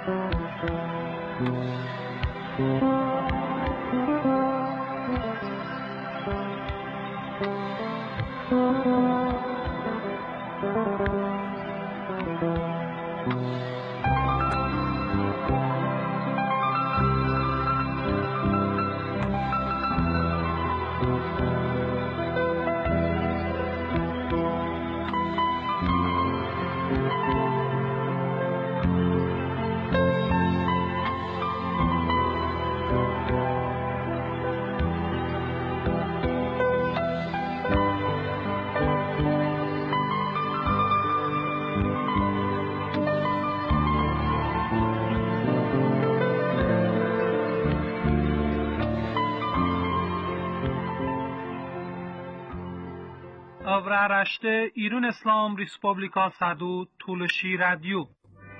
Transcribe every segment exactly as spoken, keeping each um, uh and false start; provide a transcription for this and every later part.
Avraaraște İran İslam Respublika Sadu Tulshi Radio.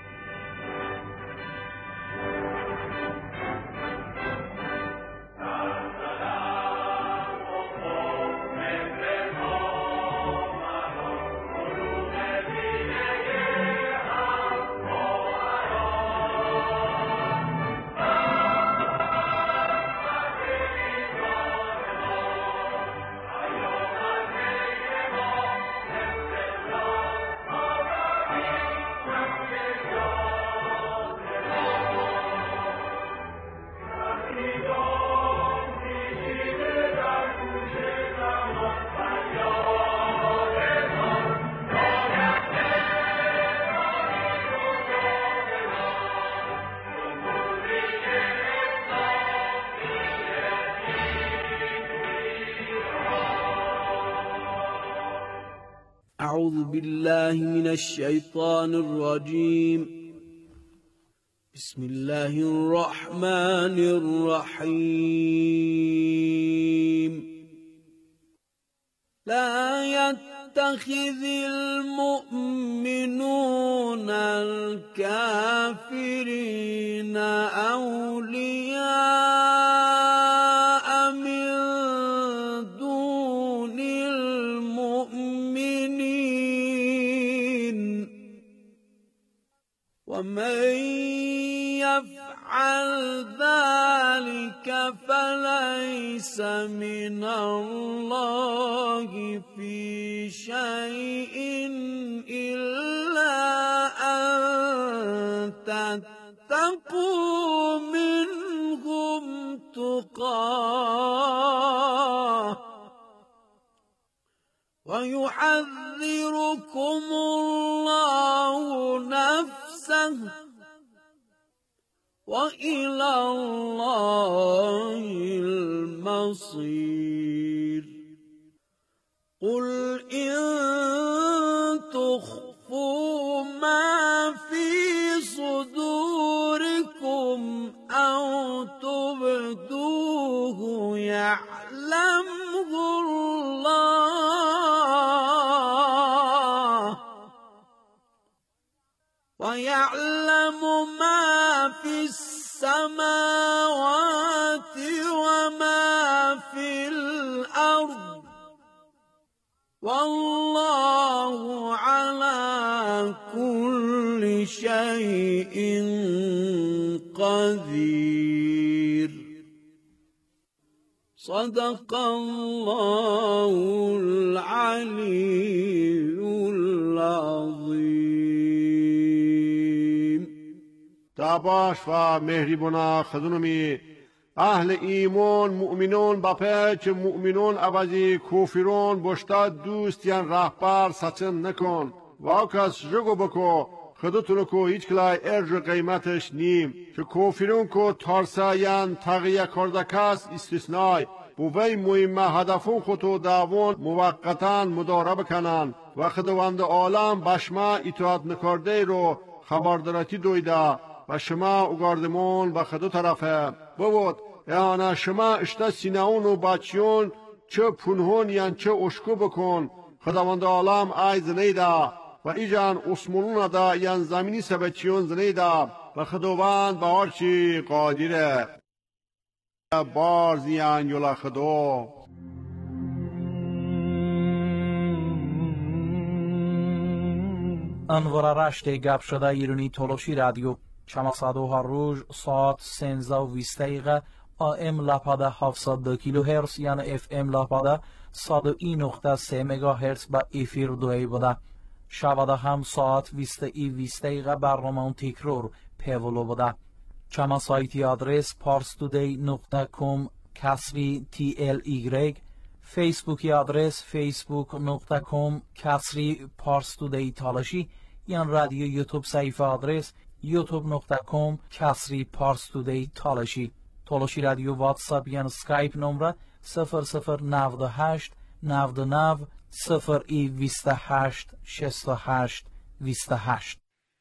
أعوذ بالله من الشيطان الرجيم. بسم الله الرحمن الرحيم. لا يتخذ المؤمنون الكافرين أولياء من دون المؤمنين ومن يفعل ذلك فليس من الله في شيء إلا أن تتقوا منهم تقاه ويحذركم الله نفسه وإلى الله المصير. قل إن تخفوا ما في صدوركم أو تبدوه يعلمه الله ويعلم ما في السماوات وما في الأرض والله على كل شيء قدير. صدق الله العلي العظيم. دعواش و مهریبونا خدونمی اهل ایمان مؤمنون بپه که مؤمنون عوضی کوفرون بشتا دوستیان رهبر سچن نکن و کس جگو بکو خودتونو کو هیچ کلای ارج قیمتش نیم که کوفرون کو تارسایان تغییه کردکس استثنای بوی مهمه هدفون خودتو دعوان موقتا مداره بکنن و خداوند عالم بشما اطاعت نکرده رو خبردارتی دویده و شما اگاردمون و خدو طرفه بود یعنی شما اشتا سینهون و بچیون چه پنهون یعن چه اشکو بکن خداوند عالم ای زنیده و ایجان اسمولون دا یعن زمینی سبچیون زنیده و خداوند به هرچی قادره بارز یعن یولا خدو. انوار رشت گپ شده ایرانی تولوشی رادیو چما سادو هر روز ساعت سنزده و بیست دقیقه آم لپاده هفتصد و دو کیلو هرتز یعنی اف ام لپاده صد و یک نقطه سه مگا هرتز با افیر دوی بوده. شباده هم ساعت بیست و بیست دقیقه برنامه تکرار پیولو بوده. چما سایتی آدرس parstoday نقطه com کسری تی ال ایگرگ، فیسبوکی آدرس facebook نقطه com کسری parstoday تالشی، یان رادیو یوتیوب صفحه آدرس youtube نقطه com کسری parstoday تالشی. تالشی رادیو واتساپ یان سکایپ نمره صفر صفر نود و هشت نود و نه صفر ای بیست و هشت شصت و هشت بیست و هشت.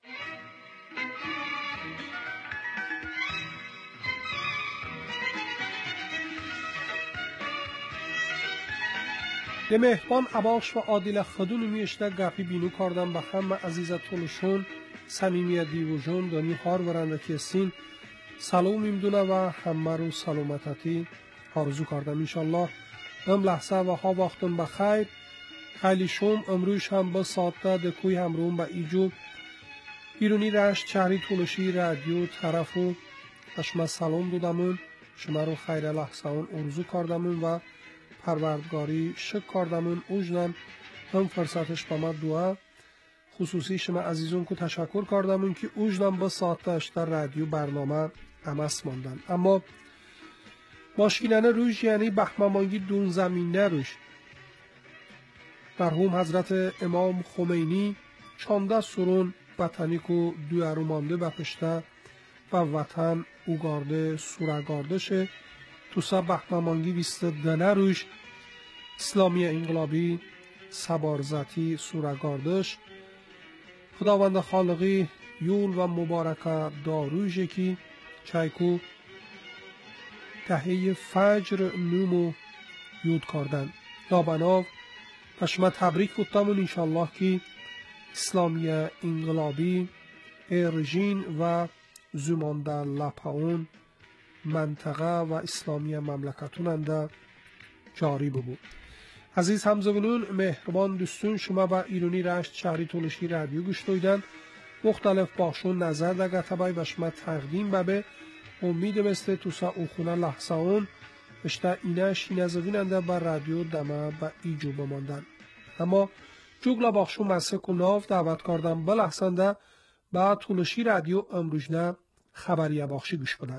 به مهربان عباش و عادل خدون میشته گپی بینو کردم به همه عزیزت تولشون صمیمیت دیوژون دانی هار ورنده کسین سلام میمدونه و همه رو سلامتتی آرزو کردم. انشالله ام لحظه و ها وقتون بخیر. خیلی شوم امروز هم با ساعته دکوی همروم با ایجو ایرونی رشت چهری تولشی رادیو طرف و اشما سلام دودمون شما رو خیر لحظه اون آرزو کردمون و پروردگاری شک کردمون اوجنم هم فرصتش با ما دعا خصوصی شما عزیزون که تشکر کردمون که اوجنم با ساعتش در رادیو برنامه امس ماندن. اما ماشینانه روش یعنی بحمامانگی دون زمینه روش مرحوم حضرت امام خمینی چانده سرون وطنی که دویرو مانده بپشته و وطن اوگارده سورگارده شه تو سه بحمامانگی بیست دنه روش اسلامی انقلابی سبارزتی سورگاردش خداوند خالقی یول و مبارکه داروژه کی چایکو تهیه فجر نومو یود کردن دابناو پشما تبریک بودتمون انشالله که اسلامی انقلابی ارژین و زمانده لپاون منطقه و اسلامی مملکتوننده جاری بود. عزیز همزبونون مهربان دوستون شما با ایرونی رشت شهری تولشی رادیو گوش دویدن مختلف باشون نظر در گتبای و شما تقدیم ببه امید بسته تو سا اوخونه لحظه اون اشتا اینه شینه زویننده بر رادیو دمه با ایجو بماندن. اما جوگلا باشون مسک و ناف دعوت کردم بلحظنده با تولشی رادیو امروجنه خبریه باخشی گوش بدن.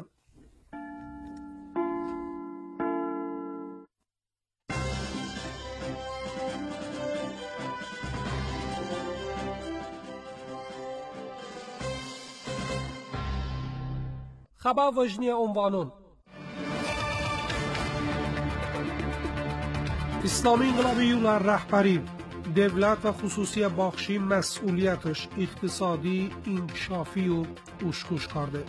خبر وجنی عنوانون اسلامی انقلابی یولار رهبری دولت و خصوصی باخشی مسئولیتش اقتصادی انکشافی و اوشکوش کرده.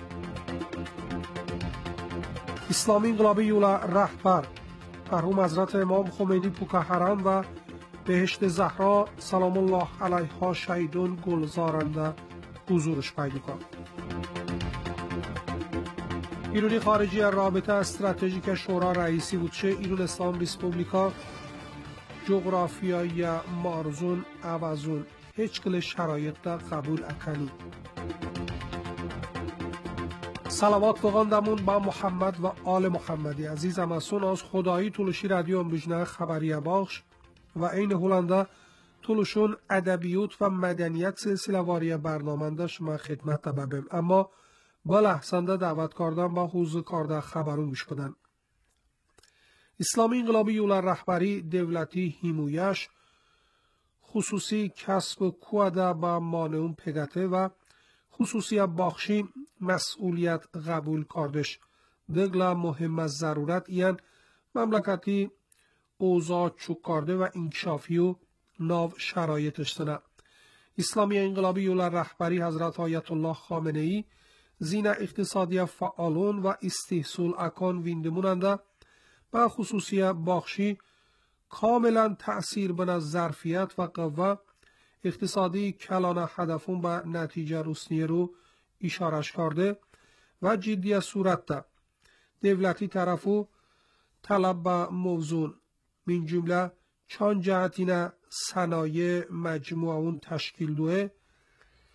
اسلامی انقلابی یولار رهبر مرحوم حضرت امام خمینی پوکهران و بهشت زهرا سلام الله علیها شهیدون گلزارنده حضورش پیدا کرد. ایرونی خارجی رابطه استراتژیک شورا رئیسی بودشه ایران اسلام ریسپوبلیکا جغرافیایی مارزون عوضون هیچ کل شرایط دا قبول اکنی. سلامات بغاندمون با محمد و آل محمدی عزیز امسون از خدایی تولشی رادیو امروجنه خبریه باخش و این هولنده تولشون ادبیوت و مدنیت سلسله واری برنامه شما خدمت ببیم. اما با لحظنده دعوت کردن با حوض کارده خبرون گوش بدن. اسلامی انقلابی یولار رهبری دولتی حمایش خصوصی کسب کواده با مانعون پگته و خصوصی باخشی مسئولیت قبول کردش دگلا مهم از ضرورت این مملکتی اوضاع چوک کرده و انکشافی و ناو شرایطش سنه. اسلامی انقلابی یولار رهبری حضرت آیت الله خامنه ای زین اقتصادی فعالون و استحصول اکان ویندموننده با خصوصی باخشی کاملا تأثیر بنا ظرفیت و قوه اقتصادی کلان هدفون به نتیجه رسنی رو اشارش کرده و جدی صورت ده دولتی طرفو طلب به موضوع من جمله چند جهتین صنایع مجموعون تشکیل دوه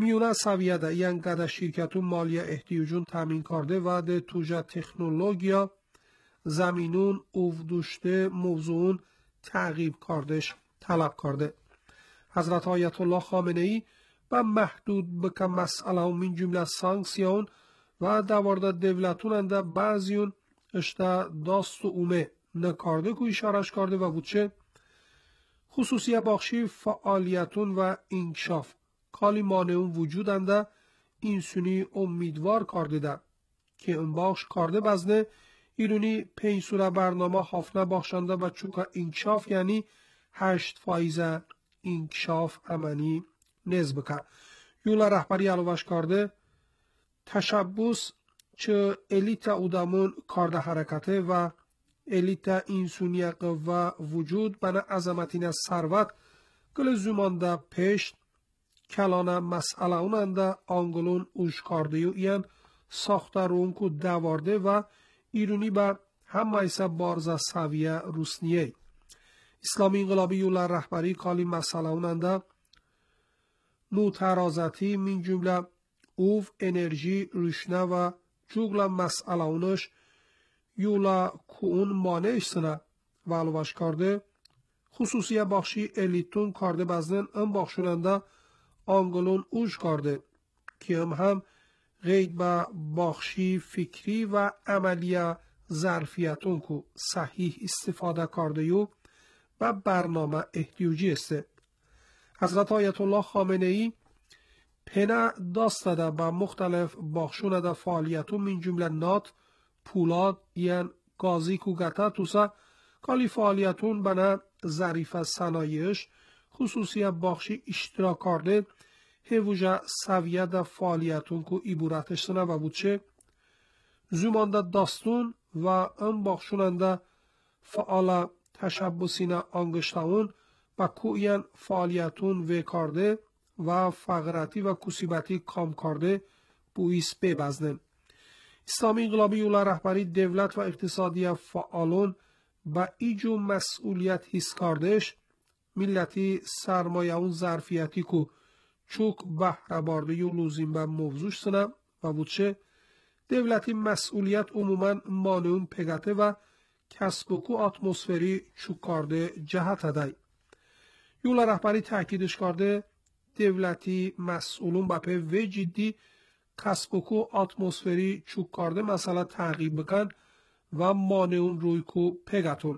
Miuna seviyede yan kada şirketun maliye ihtiyacun temin kardı ve de tuja teknolojiya zaminun uvduşte mevzuun تعقیب کردش طلب کرده. حضرت آیت الله خامنه ای به محدود بکن مسئله من جمله سانکسیون و دوارده devletun انده بعضیون اشته داست و اومه نکارده که اشارش کرده و بود چه خصوصی بخشی فعالیتون و انکشاف کالی مانعون وجود انده این سونی امیدوار کرده ده که اون بخش کرده بزنه ایرونی پنج سوره برنامه حافنه بخشنده و چوکا انکشاف یعنی هشت فایزه انکشاف امنی نزد بکن. یولا رهبری علوش کرده تشبس چه الیت اودامون کارده حرکته و الیت اینسونی قوه وجود بنا عظمتین ثروت گل زمانده پشت کلانه مسئله اوننده آنگلون اوش کرده و این ساخته رون که دوارده و ایرونی به هم ایسا بارزه سویه روسنیه. اسلامی انقلابی یولا رهبری کالی مسئله اوننده معترضاتی من جمله اوف انرژی رشنه و جوگل مسئله اونش یولا کون مانعش سنه و علوش کرده خصوصی بخشی الیتون کرده بزنن ام بخشوننده آنگلون اوش کرده که هم هم غید به بخشی فکری و عملی ظرفیتون که صحیح استفاده کرده یو و برنامه احتیاجی است. حضرت آیت الله خامنه ای پنه داسته ده به مختلف بخشونه ده فعالیتون من جمله نات، پولاد، یعن گازی که گته توسه کالی فعالیتون بنا ظریف صنایعش خصوصی بخشی اشتراک کرده هیوژه سویه ده فعالیتون که ایبورتش سنه و بود چه زمانده داستون و ام بخشوننده فعال تشبسین انگشتاون و کوین فعالیتون و کرده و فقرتی و کسیبتی کام کرده بویس ببزنن. اسلامی انقلابی یولا رهبری دولت و اقتصادی فعالون با ایجو مسئولیت حس کردش ملتی سرمایه اون ظرفیتی که چوک بهره بارده یو لوزیم به موضوع سنه و بود چه دولتی مسئولیت عموما مانعون پگته و کسب و کو اتمسفری چوک کرده جهت هدای. یولا رهبری تاکیدش کرده دولتی مسئولون با پی و جدی کسب و کو اتمسفری چوک کرده مثلا تعقیب بکن و مانعون روی کو پگتون.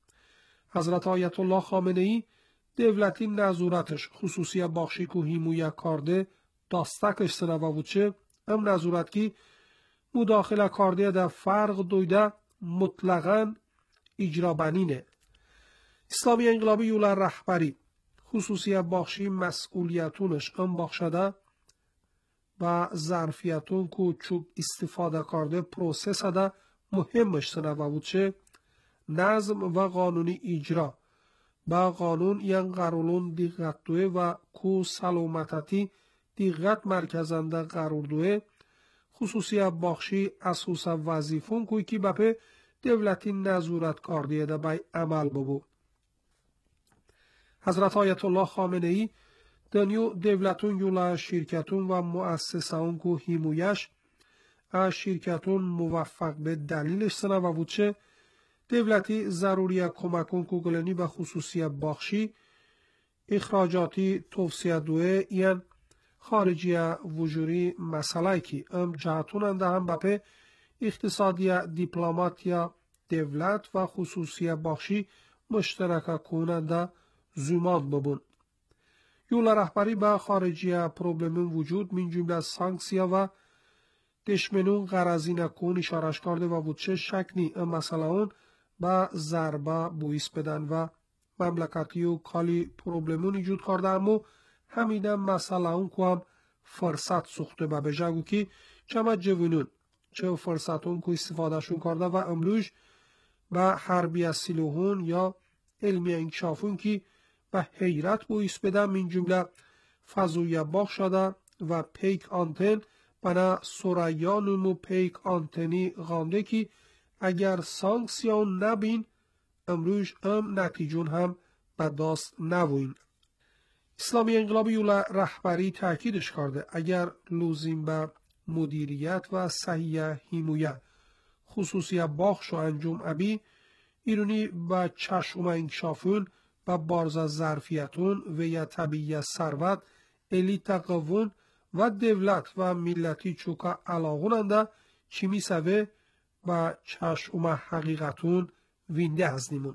حضرت آیت الله خامنه ای دولتی نظورتش خصوصی بخشی که هیمویه کرده داستکش سنه و بود چه ام نظورت که مداخله کرده در فرق دویده مطلقاً اجرا بنینه. اسلامی انقلابی یولا رهبری خصوصی بخشی مسئولیتونش ام بخشده و ظرفیتون که چوب استفاده کرده پروسس ده مهمش سنه و بود چه نظم و قانونی اجرا با قانون ین قرولون دیقت دوه و کو سلامتتی دیقت مرکزنده قرار دوه خصوصی بخشی اساس وظیفون کوی کی بپه دولتی نظورت کردیه ده بای عمل ببو. حضرت آیت الله خامنه ای دنیو دولتون یولا شرکتون و مؤسسهون کو هیمویش از شرکتون موفق به دلیلش سنه و بودچه دولتی ضروری کمکون کو گلنی به خصوصی بخشی اخراجاتی توصیه دوه این خارجی وجوری مسئله که ام جهتون انده هم بپه اقتصادی دیپلماتیا دولت و خصوصی بخشی مشترک کننده زمان ببون. یولا رهبری به خارجی پروبلمون وجود من جمله سانکسیا و دشمنون غرضی نکن اشارش کرده و بود چه شکنی ام مسئله اون با ضربه بویس بدن و مملکتی و کالی پروبلمون ایجود کرده اما همیده مسئله اون که هم فرصت سخته به بجگو که چمت جوینون چه فرصتون که استفاده شون کرده و امروز به حربی سیلوهون یا علمی انکشافون که به حیرت بویس بدن من جمله فضویه باخ شده و پیک آنتن بنا سوریانمو پیک آنتنی غانده که اگر سانکسیون نبین امروز ام نتیجون هم به داست نوین. İslami انقلابی یولا رهبری تاکیدش کرده اگر لوزیم به مدیریت و صحیح هیمویه خصوصی باخش و انجام ابی ایرونی با چشم انکشافون و بارز ظرفیتون و یا طبیعی ثروت الیت قوون و دولت و ملتی چوکا علاقوننده چی میسوه و چشم حقیقتون وینده هزنیمون.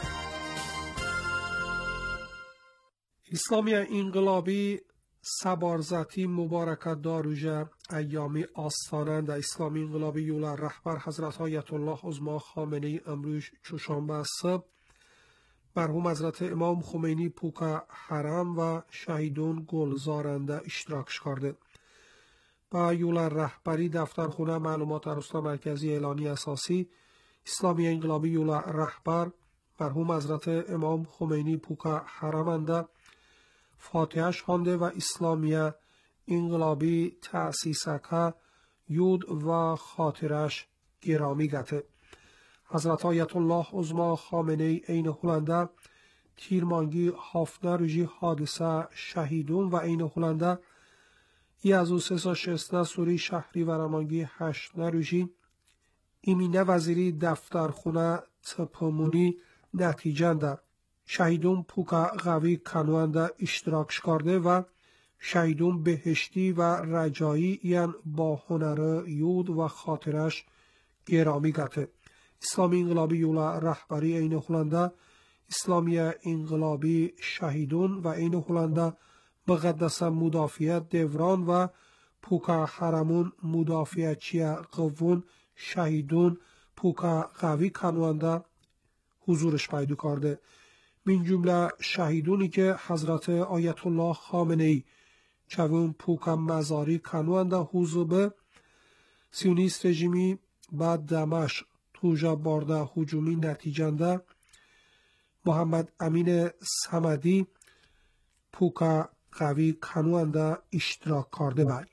اسلامی انقلابی سبارزتی مبارکت داروژه ایامی آستانند اسلامی انقلابی یولا رهبر حضرت آیت الله عظما خامنه‌ای امروز چهارشنبه صبح مرحوم حضرت امام خمینی پوکا حرم و شهیدون گلزارنده اشتراک کرده. با یولا رهبری دفترخانه معلومات ارسطو مرکزی اعلانی اساسی اسلامی انقلابی یولا رهبر مرحوم حضرت امام خمینی پوکا حرمنده فاتحش خوانده و اسلامی انقلابی تأسیسکه یود و خاطرش گرامی گته. حضرت آیت الله عظما خامنه‌ای عین هلنده تیرمانگی هافته روژی حادثه شهیدون و عین هلنده ای از او سه سا شستنه سوری شهری و رمانگی هشت روژی ایمینه وزیری دفترخونه تپمونی نتیجنده شهیدون پوکا قوی کنونده اشتراکش کرده و شهیدون بهشتی و رجایی این با هنر یود و خاطرش گرامی گته. اسلامی انقلابی یولا رهبری عین هلنده اسلامی انقلابی شهیدون و عین هلنده مقدس مدافعیت دوران و پوکا حرمون مدافعیتچی قوون شهیدون پوکا قوی کنونده حضورش پیدا کرده. من جمله شهیدونی که حضرت آیت الله خامنه‌ای چوون پوکا مزاری کنونده حضور به سیونیست رژیمی بعد دمشق توجا بارده هجومی نتیجنده محمد امین صمدی پوکا قوی کنونده اشتراک کرده بای.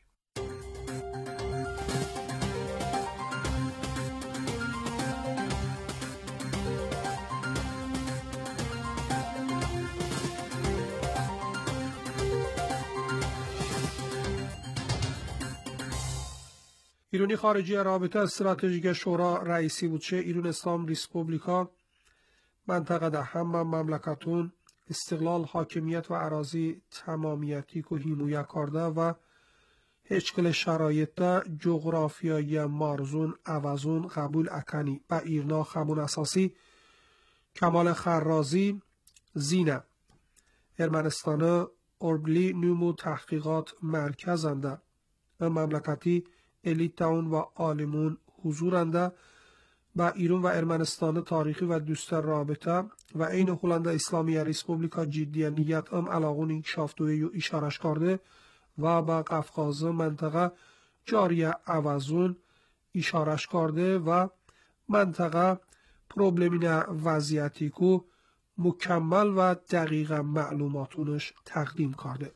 ایرانی خارجی رابطه استراتژیک شورا رئیسی بود چه ایران اسلام ریسپوبلیکا منطقه ده همه مملکتون استقلال حاکمیت و اراضی تمامیتی که حمایت کرده و هیچ کل شرایط ده جغرافیایی مرزون عوضون قبول اکنی با ایرنا خمون اساسی کمال خرازی زینه ارمنستان اربلی نمو تحقیقات مرکزنده مملکتی الیت تاون و آلمون حضورنده با ایران و ارمنستان تاریخی و دوست رابطه و عین هلنده اسلامی ریسپوبلیکا جدی نیت ام علاقون انکشافتوی و اشارش کرده و با قفقاز منطقه جاری عوضون اشارش کرده و منطقه پروبلمین وضعیتی که مکمل و دقیق معلوماتونش تقدیم کرده.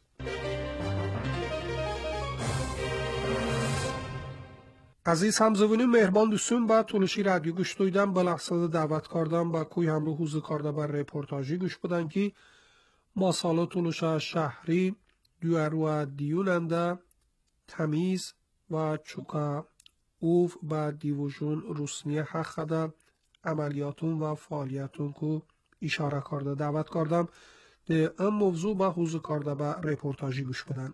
عزیز همزبونی مهربان دوستون با تولشی رادیو گوش دویدم با لحظه دعوت کردم با کوی همرو حوزه کرده بر رپورتاجی گوش بدن که ما سالا تولشا شهری دوارو دیوننده تمیز و چوکا اوف با دیوژون روسنی حق ده عملیاتون و فعالیتون که اشاره کرده دعوت کردم ده ام موضوع با حوزه کرده بر رپورتاجی گوش بدن.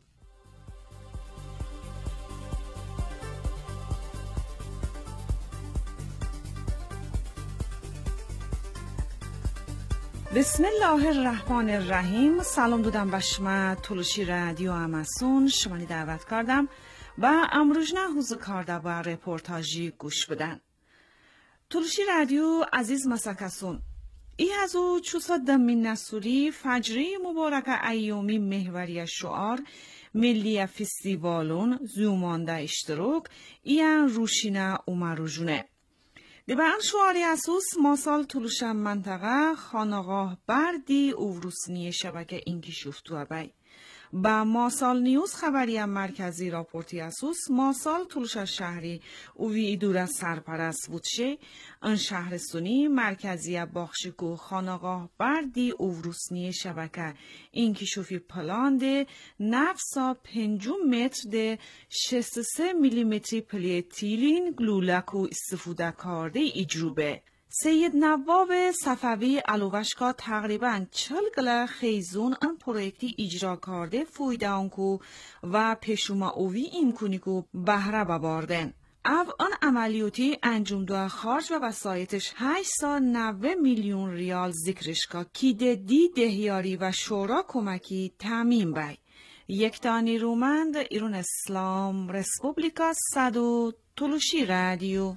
بسم الله الرحمن الرحیم. سلام دودم به شما تولشی رادیو اماسون شمانی دعوت کردم و امروز نه حوزه کرده با رپورتاجی گوش بدن. تولشی رادیو عزیز مسکسون ای هزو چوسا دمین نسوری فجری مبارک ایومی محوری شعار ملی فستیوالون زومانده اشتراک این روشینه اومروجونه دیبان شعاری اسوس ماسال تلوشم منطقه خانقاه بردی اوروسنی شبکه اینکی شفتو بای با ماسال نیوز خبری مرکزی راپورتی اسوس ماسال طولش شهری اوی دور از سرپرست بودشه ان شهرستونی مرکزی باخشگو خانقاه بردی اوروسنی شبکه این که شوفی پلان ده نفسا پنجم متر ده شست و سه میلیمتری پلیتیلین گلولکو استفاده کرده ایجروبه. سید نواب صفوی علوشکا تقریباً چل گله خیزون ان پرویکتی اجرا کرده فویده آنکو و پیشوما اوی امکونی کو بهره بباردن. او آن عملیاتی انجام دو خارج و وسایتش هشتصد و نود میلیون ریال ذکرشکا کی ده دی دهیاری و شورا کمکی تعمیم بای. یک تانی رومند ایران اسلام رسپوبلیکا صدو تلوشی رادیو.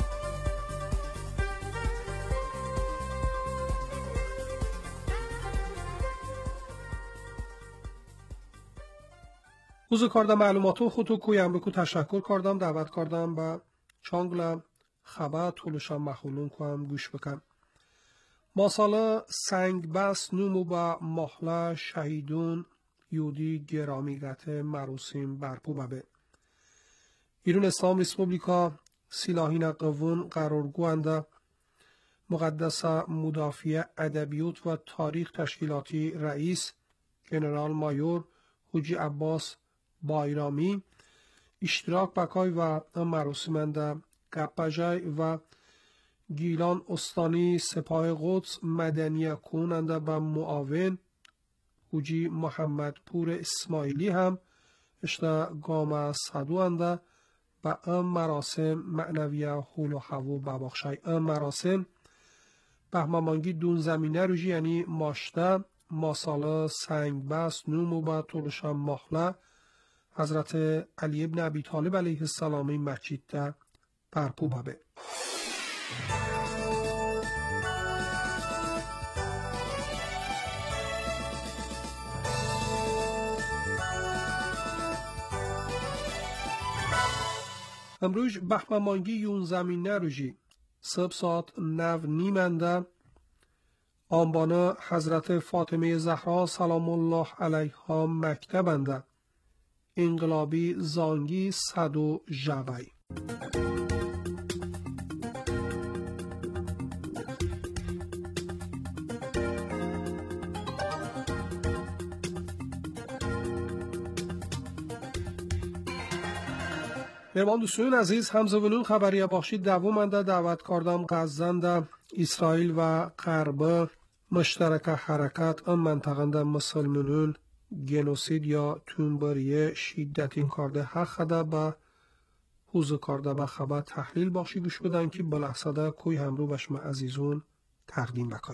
اوز کردم معلوماتو خودتو کویم بکو تشکر کردم دعوت کردم با چانگلم خبر طولشم مخولون کنم گوش بکن. ماسالا سنگ بس نومو با محله شهیدون یودی گرامیگت مراسم برپو ببه. ایران اسلام ریسپوبلیکا سلاحین قوون قرارگوانده مقدس مدافع ادبیات و تاریخ تشکیلاتی رئیس جنرال مایور حاجی عباس بایرامی اشتراک بکای و مراسمنده گپجای و گیلان استانی سپاه قدس مدنی کننده و معاون حاجی محمد پور اسماعیلی هم اشتا گام صدوانده و ام مراسم معنویه حول و حوو بباخشای ام مراسم بهممانگی دون زمینه روژی یعنی ماشته ماساله سنگ بس نومو با طولشم محله حضرت علی ابن ابی طالب علیه السلامی مسجد در برپو ببه. امروز بهممانگی یون زمینه روژی سب ساعت نو نیمنده آنبانه حضرت فاطمه زهرا سلام الله علیها مکتبنده انقلابی زانگی صد و جوی مهمان دوستان عزیز همزبانون خبری باشید دوامنده دعوت کردم غزنده اسرائیل و غرب مشترک حرکت ام منطقه مسلمانون گنوسید یا تونبریه شدتین کرده حق خدا با حوض کرده با خبر تحلیل باشی گوش بدن که بلحظه کوی همرو بشم عزیزون تقدیم بکای.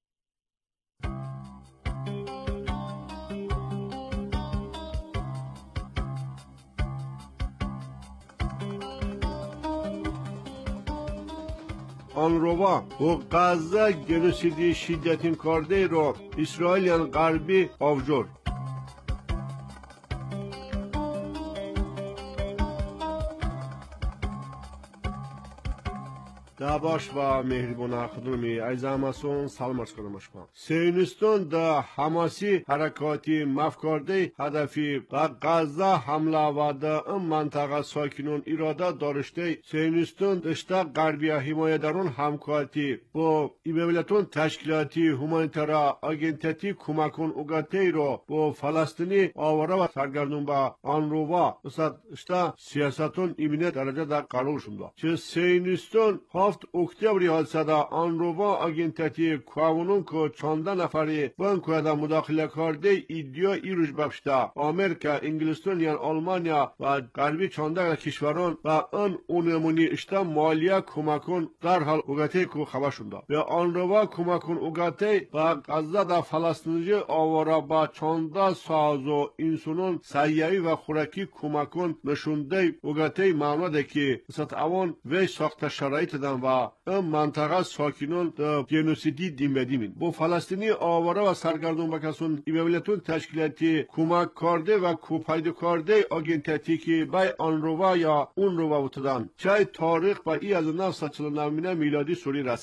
آنروا و غزه گنوسیدی شدتین کرده را اسرائیل غربی آوجور داباش و مهربان خدمتی عزیز همسون سلام عرض کنم شما. سیونیستان دا حماسی حرکاتی مفکرده هدفی با غزه حمله و دا ام منطقه ساکنون اراده داشته سیونیستان دشته غربی حمایتداران همکاری با ایملتون تشکیلاتی هومانیتارا آگنتتی کمکون اوگاتی رو با فلسطینی آواره و سرگردون با آنروا استاد سیاستون ایمنه درجه در قرار شده. چه سیونیستان هفت اکتبری حادثه دا آنروا آگنتتی کوانون که چانده نفری بانکو دا مداخله کرده ایدیا ایروش بخشده آمریکا، انگلستان یا آلمانیا و غربی چانده کشوران و آن اونمونی اشتا مالیه کمکون در حال اوگاتی که خبر شده. به آنروا کمکون اوگاتی و غزه دا فلسطینی آواره با چانده ساز و انسانون سیایی و خوراکی کمکون نشونده اوگاتی معموله که ست اوان وی ساخت شرایط دن و ام منطقه ساکنون دا گنوسیدی دیم بدیمین با فلسطینی آواره و سرگردون بکسون ایملتون تشکیلاتی کمک کرده و کوپایده کرده آگنتتی که بای آنروا یا اون رو بودن چای تاریخ با ای از نو صد و چهل و نه میلادی سوری رسیده.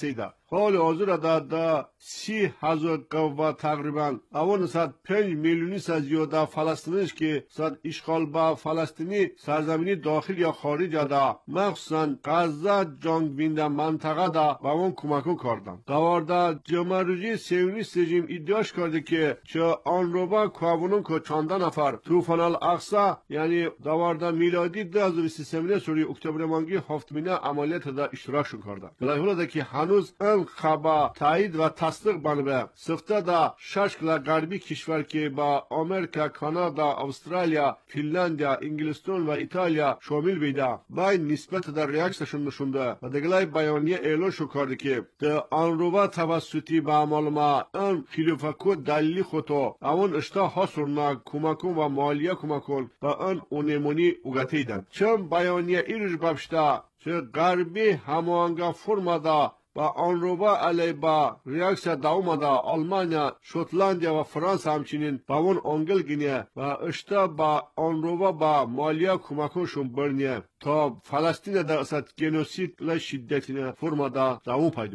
حال حاضر دا سی هزار قوه تقریبا اون صد پنج میلیونی زیاده فلسطینیش که صد اشغال با فلسطینی سرزمینی داخل یا خارج دا مخصوصا غزه جنگ بینده منطقه دا با اون کمکون کردن. دوارده جمهوری صهیونیست رژیم ادعاش کرده که چه آن رو با کوابونون که چند نفر طوفان الاقصی یعنی دوارده میلادی دو هزار و بیست و سه سوری اکتبر مانگی هفتمینه عملیات دا اشتراک شون کرده. ولی حالا که هنوز این خبر تایید و تصدیق بنابه سفته دا شش کلا غربی کشور که با امریکا، کانادا، استرالیا، فنلاندیا، انگلستان و ایتالیا شامل بیده با نسبت در ریاکسشون نشونده و دیگه بیانیه اعلان شو کرده که در آن رو با توسطی با معلومه این خلافکو دلیلی خودو اون اشتا حاصرنا کمکون و مالیه کمکون با این اونمونی اوگتیدن. چون بیانیه ایرش بابشتا چه غربی هماهنگا فرمادا با آن رو با علی با ریاکسیا داومادا آلمانیا، شوتلندیا و فرانسه همچنین با اون انگلگینه و اشتا با آن رو با با مالیه کمکونشون برنیه تا فلسطین در اصد گنوسید لی شدتینه فرمادا داوم پایدو.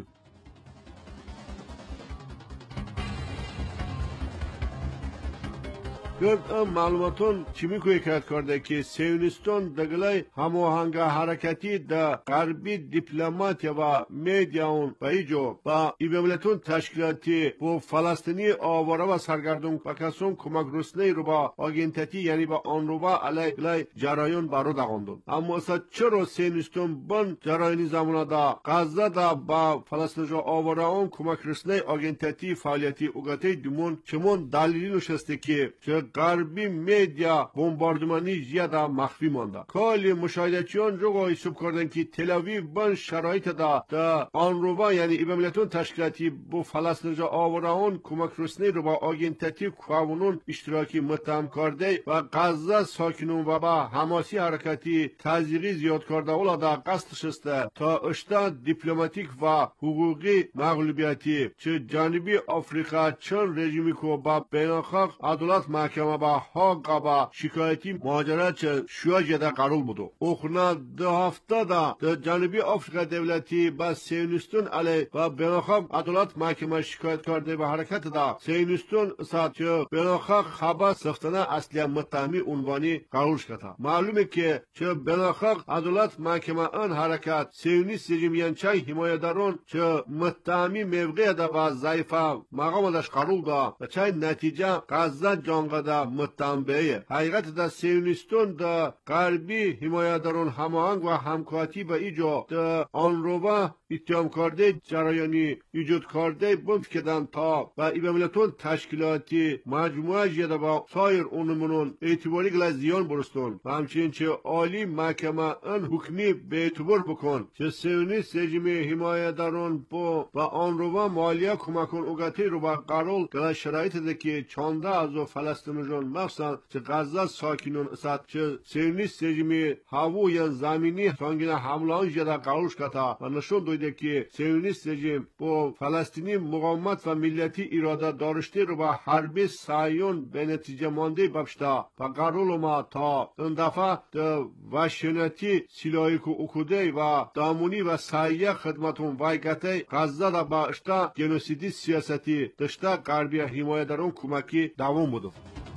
گرد ام معلوماتون چی میکوی کرد کرده که صهیونیستان دگلای هماهنگ حرکتی در غربی دیپلماتیا و میدیاون و ایجو با ایبملتون تشکیلاتی با فلسطینی آواره و سرگردون بکسون کمک رسنه رو با آگینتتی یعنی با آن رو با علی گلای جرایون بارو داغندون. اما اصلا چرا صهیونیستان بان جرایونی زمانه دا غزه دا با فلسطینی آواره اون کمک رسنه آگینتتی فعالیتی اوگاتی دومون چمون دلیلی نشسته که غربی میدیا بمباردمانی زیاده مخفی مانده. کلی مشاهدهچیان جو حساب کردن که تل آویو بن شرایط دا دا آن رو با یعنی ایبملتون تشکیلاتی با فلسطین آواره اون کمک رسنی رو با آگینتتی کوانون اشتراکی متهم کرده و غزه ساکنون و با حماسی حرکتی تزریقی زیاد کرده اولا دا قصدش است تا اشتا دیپلماتیک و حقوقی مغلوبیتی چه جانبی آفریقا چون رژیمی که با بین‌الملل عدالت محکمه با حق با شکایتی ماجرا چه شواجه قرار بودو. اخنا دو هفته دا در جانبی آفریقا دولتی با صهیونیستان علی و بین‌الملل عدالت محکمه شکایت کرده و حرکت دا صهیونیستان ساعت چه بین‌الملل خبر سختانه اصلی متهمی عنوانی قرار کرده. معلومه که چه بین‌الملل عدالت محکمه آن حرکت صهیونیست رژیم چای حمایتداران چه متهمی موقع دا و ضعیفه مقام داش قرار دا و چای نتیجه غزه جانگده متهم به حقیقت دا صهیونیستان دا غربی حمایتداران هماهنگ و همکاری با ایجا دا آن رو با اتهام کرده جرایانی ایجاد کرده بند کردن تا و ایبملتون تشکیلاتی مجموعه جدا با سایر اونمونون اعتباری گل زیان برستون و همچنین چه عالی محکمه ان حکمی به اعتبار بکن چه صهیونیست رژیم حمایتداران با و آن رو با مالیه کمکون اوگاتی رو با قرار گل شرایط ده که چانده از فلسطینیان مخصوصا چه غزه ساکنون اسد چه صهیونیست رژیم هوا یا زمینی سانگین حمله جدا قرار کتا و نشون دویده که صهیونیست رژیم با فلسطینی مقاومت و ملیتی اراده داشته رو با حرب سعیون به نتیجه مانده ببشتا و قرار ما تا این دفعه ده وحشیانتی سلاحی که اکوده و دامونی و سعیه خدمتون وایگته غزه دا با اشتا گنوسیدی سیاستی دشتا غربی حمایتداران کمکی دوام بودو.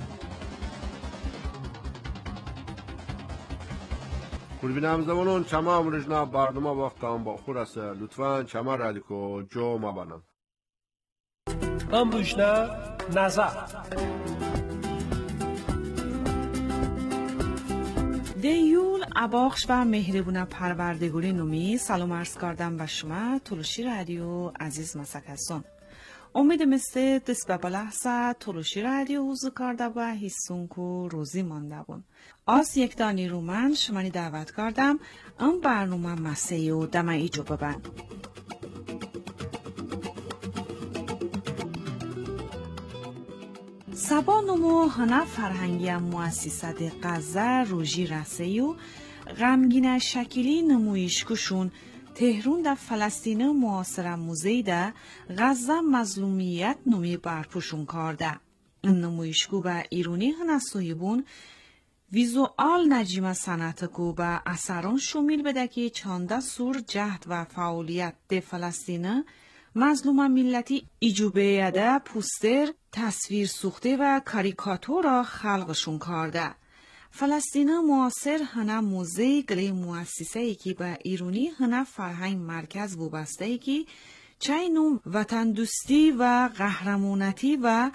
قربین همزمانون چما امروزنا برنامه وقت هم با خور است. لطفاً چما رادیکو جو مبانم. امروزنا نظر دیول اباخش و مهربون پروردگاری نومی سلام عرض کردم و شما تلوشی رادیو عزیز مسکسون امید مثل دست به بلحظه تلوشی رادیو حوض کرده و حسون که روزی مانده بون آس یک دانی رو من شمانی دعوت کردم ام برنامه مسیح و دمه ایجو ببند. سبا نمو هنه فرهنگی مؤسسه غزه روژی رسه و غمگین شکلی نمویش کشون تهرون در فلسطین معاصر موزه ده غزه مظلومیت نمی برپوشون کرده. این نمویشگو به ایرونی هنسوی بون ویزوال نجیم سنت کو به اثران شمیل بده که چانده سور جهد و فعالیت ده فلسطین مظلوم ملتی ایجوبیده پوستر تصویر سوخته و کاریکاتور را خلقشون کرده. فلسطین معاصر هنه موزه گلی مؤسسه ای که به ایرانی هنه فرهنگ مرکز وابسته ای که چای نوم وطن دوستی و قهرمانتی و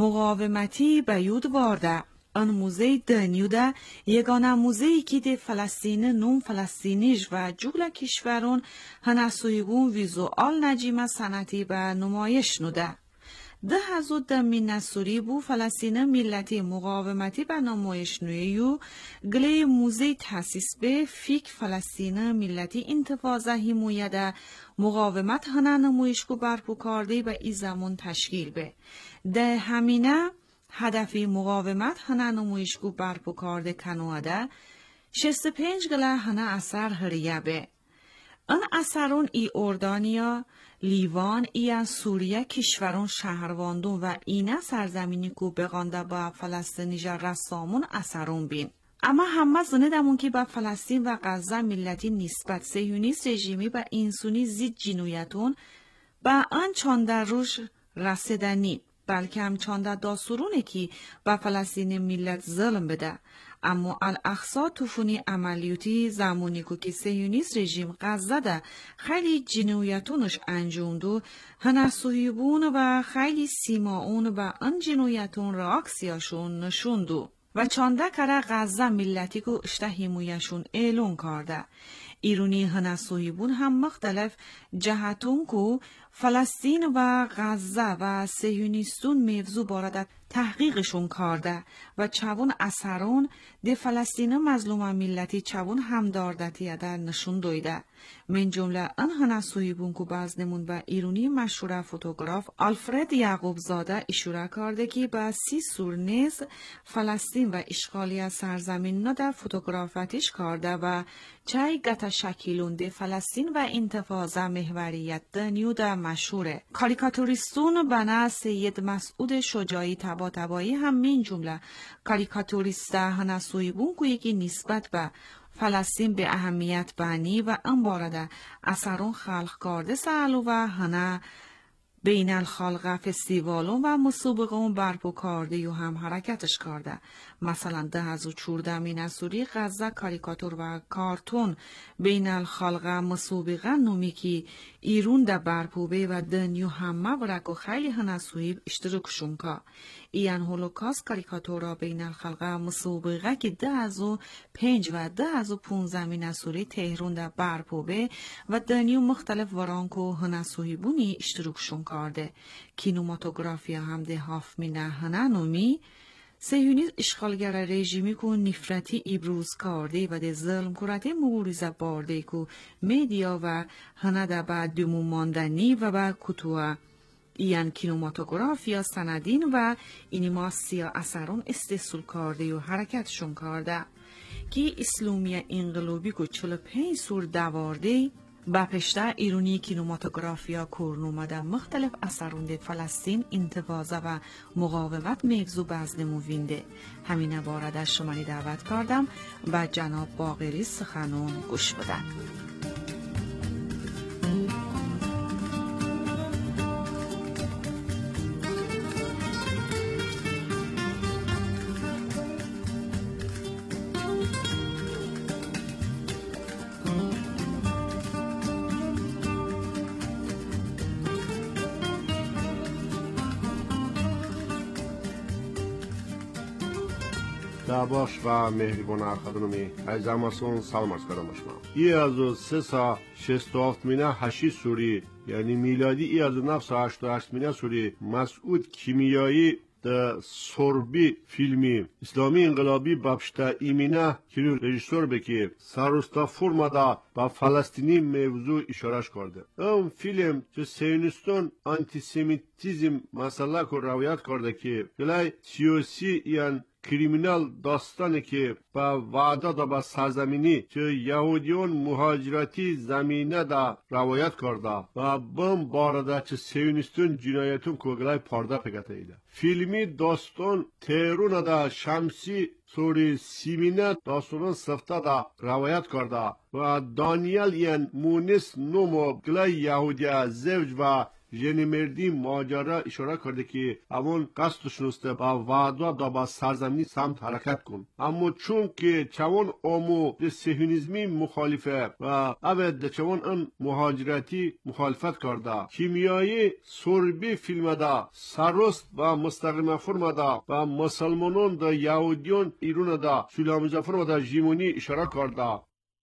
مقاومتی به یود وارده. آن موزه دنیوده یگانه موزه ای که ده فلسطین نوم فلسطینیش و جغل کشورون هنه سویگون ویزوال نجیم سنتی به نمایش نوده. ده هزو دمی نسوری بو فلسطین ملتی مقاومتی به نمایش نویو گلی موزه تاسیس به فیک فلسطین ملتی انتفاضه حمایت مقاومت هنه نمایشگو برپو کرده به ای زمان تشکیل به. ده همینه هدفی مقاومت هنه نمایشگو برپو کرده کنواده شست پنج گله هنه اثر هریه به. ان اثرون ای اردانیا، لیوان، ای سوریه کشورون شهرواندون و اینه سرزمینی که بغانده با فلسطینیجا رسامون اثرون بین. اما همه زنه دمون که با فلسطین و غزه ملتی نسبت سیونیست رژیمی با انسونی زید جنویتون با آن چانده روش رسیدنی بلکه هم چانده داسورونه که با فلسطین ملت ظلم بده. اما الاقصا توفونی عملیاتی زمانی که سیونیست رژیم غزه ده خیلی جنویتونش انجوندو هنه صهیبون و خیلی سیماون و ان جنویتون راکسیاشون نشوندو و چانده کره غزه ملتی که اشته حمایشون اعلان کرده. ایرانی هنه صهیبون هم مختلف جهتون که فلسطین و غزه و سیونیستون موضوع بارد تحقیقشون کرده و چون اثرون ده فلسطین مظلوم ملتی چون همداردتی در نشون دویده. من جمله ان هنه صهیبون که باز نمون به ایرانی مشهور فوتوگراف آلفرد یعقوب زاده اشاره کرده که با سی سور نیز فلسطین و اشغالی سرزمین در فوتوگرافتیش کرده و چای گتا شکیلون ده فلسطین و انتفاضه محوریت دنیو ده مشهوره. کاریکاتوریستون بنا سید مسعود شجاعی تبا تبایی هم من جمله کاریکاتوریسته هنه صهیبون که یکی نسبت به فلسطین به اهمیت بانی و ان بارده اثرون خلق کرده سالو و هنه بین الخلق فستیوالون و مسابقون برپو کرده و هم حرکتش کرده. مثلا ده هزو چورده مینسوری غزه کاریکاتور و کارتون بین الخلق مسابقه نومی که ایرون ده برپو به و دنیو همه برک و خیلی هنه صهیب اشترکشون که این هولوکاست کاریکاتورا بین الخلق مسابقه که ده هزو پنج و ده هزو پونزه مینسوری تهرون ده برپو به و دنیو مختلف ورانکو هنه صهیبونی اشترکشون کرده. کینوماتوگرافیا هم ده هاف مینه هنه نومی سیونیست اشغالگر رژیمی که نفرتی ابروز کرده و ده ظلم کرده مبارزه بارده که میدیا و هنه ده با دمو ماندنی و با کتوه این کینوماتوگرافیا سندین و اینیماسیا اثرون استحصول کرده و حرکتشون کرده که اسلامی انقلابی که چهل و پنج سور دوارده با پشته ایرانی کینوماتوگرافیا کورنومده مختلف اثرونده فلسطین انتفاضه و مقاومت موضوع بزنمو وینده. همین بارده شمانی دعوت کردم و جناب باقری سخنون گوش بدن. باش و مهربان خدمتی از اماسون سلام عرض کردم شما. ای از سه سا شست و هفت مینه هشی سوری یعنی میلادی ای از نفس هشت و هشت مینه سوری مسعود کیمیایی ده سوربی فیلمی اسلامی انقلابی بابشته ایمینه که رژیسور بکی سروستا فرمادا با فلسطینی موضوع اشارش کرده. اون فیلم که سیونیستون آنتیسمیتیزم مسئله کو روایت کرده که گلای سیاسی یعنی کریمینال داستانی که با وعده دا با سرزمینی که یهودیون مهاجرتی زمینه دا روایت کرده و بم بارده که سیونیستون جنایتون کوگلای پارده پگته ایده. فیلمی داستان تهرون دا شمسی سوری سیمینه داستان سفته دا روایت کرده و دانیل ین مونس نومو گلای یهودی زوج و ژن مردی ماجرا اشاره کرده که همون قصدشون است با وعده دا با سرزمینی سمت حرکت کن. اما چون که چون امو به صهیونیسمی مخالفه و ابد چون ان مهاجرتی مخالفت کرده، کیمیایی سربی فیلم دا سرست و مستقیم فرم دا و مسلمانان دا یهودیان ایران دا سلام فرم دا ژیمونی اشاره کرده.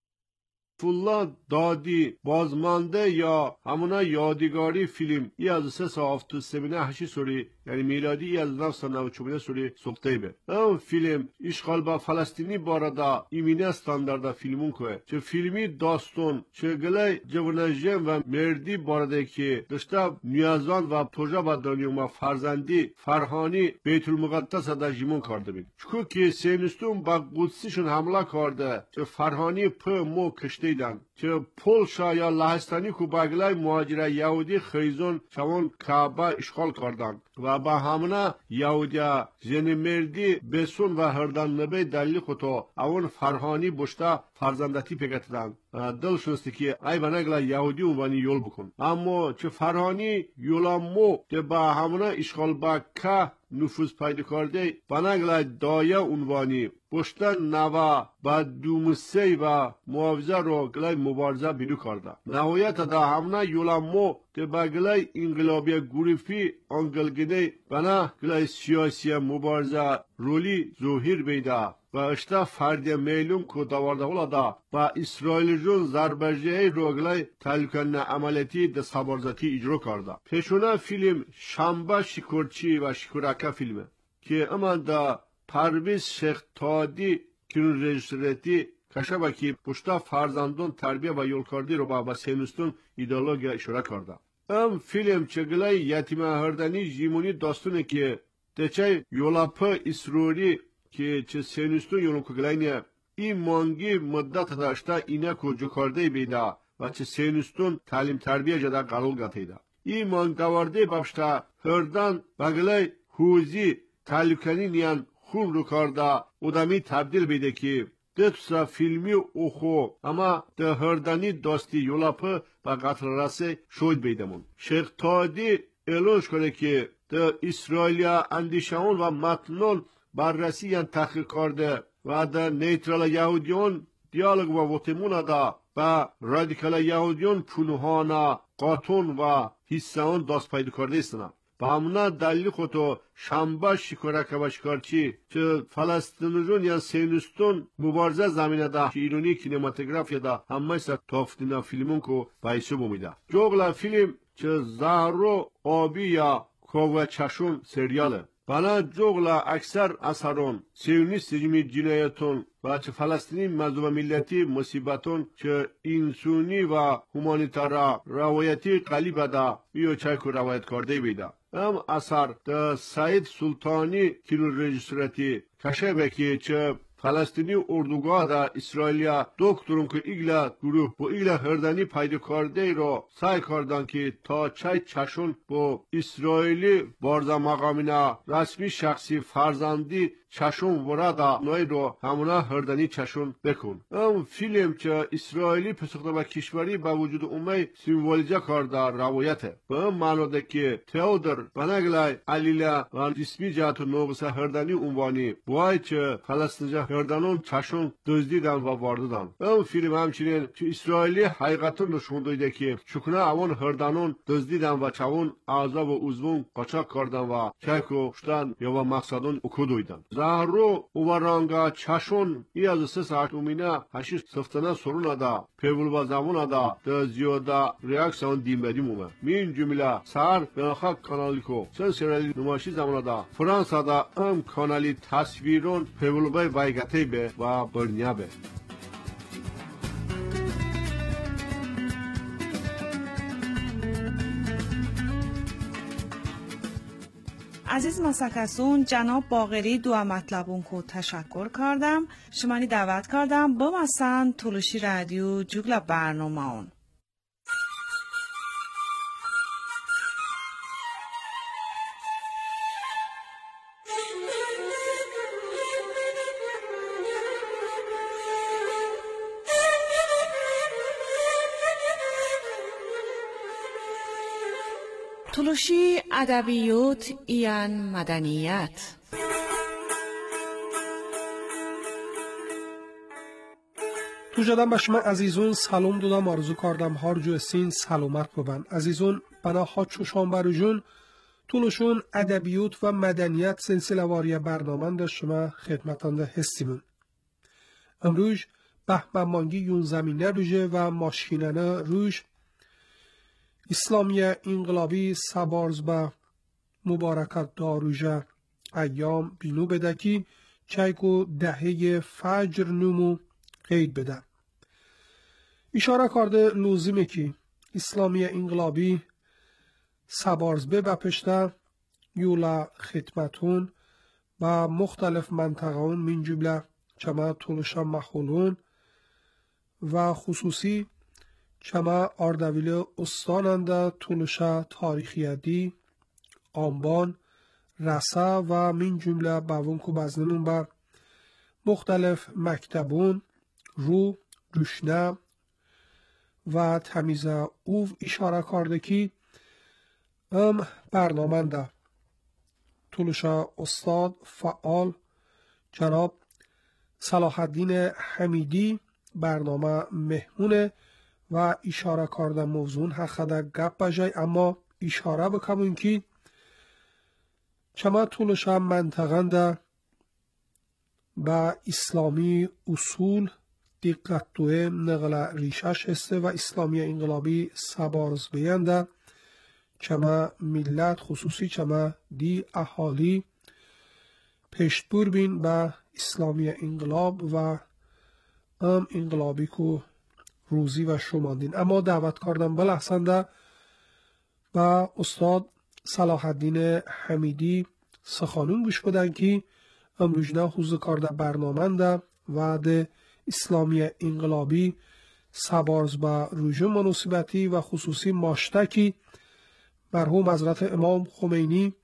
فولا دادی بازمانده یا همونا یادگاری فیلم ای از سه ساعت تو سمینه هشی سوری یعنی میلادی ای از نفس نو چوبینه سوری سوقته به اون فیلم اشغال با فلسطینی باردا ایمینه استانداردا فیلمون که چه فیلمی داستون چه گله جوانجم و مردی بارده که داشته نیازان و توجه با دنیوما فرزندی فرهانی بیت المقدس دا جیمون کرده بید چکو که سینستون با قدسیشون حمله کرده چه فرهانی په مو کشته دیدن که پولشا یا لهستانی که بگلای مهاجر یهودی خیزون چون کعبه اشغال کردند و با همونه یهودیا زن مردی بسون و هردن نبی دلیل خودو اون فرهانی بشته فرزندتی پکتدن دل شنستی که ای بنگلا یهودی اونوانی یول بکن اما چه فرهانی یولامو که با همونه اشغال با که نفوذ پیدا کرده بنگلا دایه اونوانی بشتن نوا با دومسی و معاوضه رو گلای مبارزه بیرو کرده نهایت دا همونه یولامو که با گلای انقلابی گروفی انگلگنه بنا گلای سیاسی مبارزه رولی ظهیر بیده و اشتا فرد میلون که دوارده اولا دا با اسرائیل جون زربجه روگلای تلکن عملیتی ده سبارزتی اجرا کرده پیشونه فیلم شنبه شکرچی و شکرکه فیلمه که اما دا پرویز شیخ تادی کنون رژیسورتی کشبه که پشتا فرزندون تربیه و یولکاردی رو با سینستون ایدئولوژی اشاره کرده ام فیلم چگلای یتیمه هردنی جیمونی داستونه که تچه یولاپا اسروری که چه سینستون یونو کگلینه این مانگی مدت داشته اینه که جو کرده بیده و چه سینستون تعلیم تربیه جده قلل گتیده این مانگ دوارده بابشتا هردن بگلای حوزی تعلیقانی نیان خون رو کرده ادامی تبدیل بیده که دتسا فیلمی اوخو اما ده هردنی داستی یولاپا و قتل رسه شود بیدمون شیخ تادی اعلانش کنه که ده اسرائیلیا اندیشهون و متنون بررسی یان تحقیق کرده و در نیترال یهودیون دیالوگ و وطمون دا و رادیکال یهودیون پنهانا قاتون و حسان داست پیدا کرده استنا و همونا دلیل خودو شنبه شکرکه و شکارچی چه فلسطینیون یا سینستون مبارزه زمینه دا ایرانی کینماتوگرافیا دا همه سا تافتینا فیلمون که بایسو بومیده جوگلا فیلم چه زهرو آبی یا کوه چشون سریاله بنا جوگلا اکثر اثرون سیونیست رژیم جنایتون و چه فلسطینی مظلوم ملتی مصیبتون چه انسانی و هومانیتارا روایتی قلیب دا بیو چای که روایت کرده بیده ام اثر دا سعید سلطانی کینو رژیسورتی کشه که چه فلسطینی اردوگاه دا اسرائیلیا دکترون که ایگلا گروه با ایگلا هردنی پیدا کرده رو سعی کردن که تا چای چشون با اسرائیلی بارزا مقامینا رسمی شخصی فرزندی چشون ورادا نوی رو همونا هردنی چشون بکن ام فیلم چه اسرائیلی پسخته با کشوری با وجود اومه سیمبولیزه کرده روایته به ام معنوده که تئودر بنگلای علیلا و جسمی جهت نوغسه هردنی اونوانی بوای چه فلسطینجا هردنون چشون دزدیدن و وارددن ام فیلم همچنین چه اسرائیلی حقیقتون نشون داده که چکنه اوان هردنون دزدیدن و چون اعضا و عضوون قاچاق کردن و چایکو شدن یا و مقصدون اکودویدن زهرو اوورانگا چشون ای از سه ساعت اومینه هشیش سفتنه سرون دا پیول با زمان دا ده زیاده ریاکسیون دیم بدیم اومه مین جمله سر بناخاک کانالی کو سن سرالی نمایشی زمان دا فرانسا دا ام کانالی تصویرون پیول بای وایگته به و برنیا به عزیز مسکسون جناب باقری دو مطلبون کو تشکر کردم شمانی دعوت کردم با مثلا تولوشی رادیو جوگلا برنامه اون تلوشی ادبیات ایان مدنیت. تو جدم به شما عزیزون سلام دادم، آرزو کردم هر جو سین سلامت ببن. عزیزون بنا ها چوشان برجون تلوشون ادبیات و مدنیت سلسله واری برنامه در شما خدمتان ده هستیمون. امروز بهمن مانگی یون زمینه روژه و ماشینانه روژ اسلامی انقلابی سبارز به مبارکت داروژه ایام بینو بده که چایکو دهه فجر نومو قید بده. اشاره کرده لازمه که اسلامی انقلابی سبارز به بپشته یولا خدمتون با مختلف منطقهون من جمله چما تولشا مخولون و خصوصی چما اردویل استاننده تولشا تاریخیدی آنبان رسا و من جمله باون کو بزنمون با مختلف مکتبون رو روشنه و تمیز او اشاره کرده که ام برنامه ده تولشا استاد فعال جناب صلاح الدین حمیدی برنامه مهمونه و اشاره کرده موضوع حقیقتا گپ بجای، اما اشاره بکنم که چما تولشا منطقه ده با اسلامی اصول دقت دوه نقل ریشش هسته و اسلامی انقلابی سبارز بینده چما ملت خصوصی چما دی احالی پشتبور بین با اسلامی انقلاب و ام انقلابی کو روزی و شماندین. اما دعوت کردم بلحسنده با استاد صلاح الدین حمیدی سخانون گوش بدن که امروز نه حوزه کرده برنامه ده و ده اسلامی انقلابی سبارز با روژه مناسبتی و خصوصی ماشتکی مرحوم حضرت امام خمینی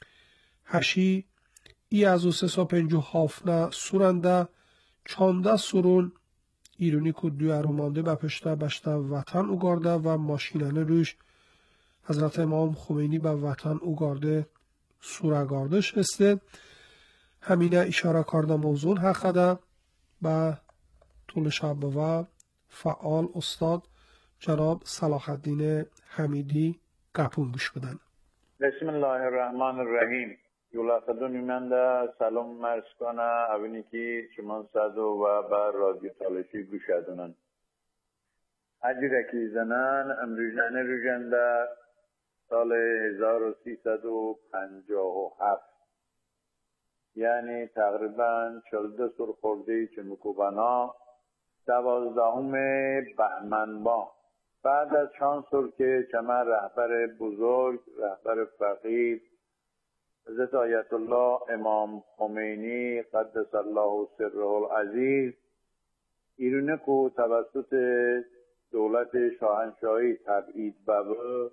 هشی ای از و سه و پنج و هافنه سورنده چانده سورون ایرونی که دوی ارومانده بپشته بشته وطن اوگارده و ماشینانه روش حضرت امام خمینی به وطن اوگارده سورگاردش هسته. همینه اشاره کرده موضوع حقیقه به طول شب و فعال استاد جناب صلاح الدین حمیدی گپون گوش بدن. بسم الله الرحمن الرحیم. یولا خدونی من ده سلام مرز کنه اونی که شما صدو و بر رادیو تالشی گوش دونن. اجی رکی زنن امروزانه روزنده سال هزار و سیصد و پنجاه و هفت، یعنی تقریبا چلده سر خورده چمکوبنا دوازدهم بهمن با بعد از چند سال که چما رهبر بزرگ رهبر فقید حضرت آیت الله امام خمینی قدس الله سره العزیز ایرونه کو توسط دولت شاهنشاهی تبعید بابه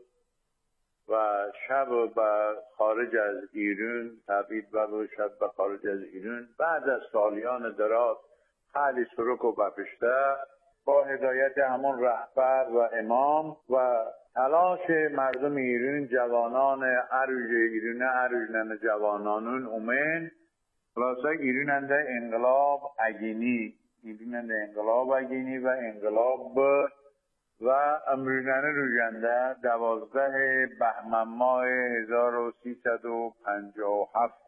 و شب به خارج از ایران تبعید بابه شب به خارج از ایران بعد از سالیان دراز خیلی سرک و بپشته با هدایت همون رهبر و امام و تلاش مردم ایران جوانان عروج ایران عروجنن جوانانون اومن خلاصه ایراننده انقلاب اگینی ایراننده انقلاب اگینی و انقلاب و امروزانه روزنده دوازده بهمن ماه هزار و سیصد و پنجاه و هفت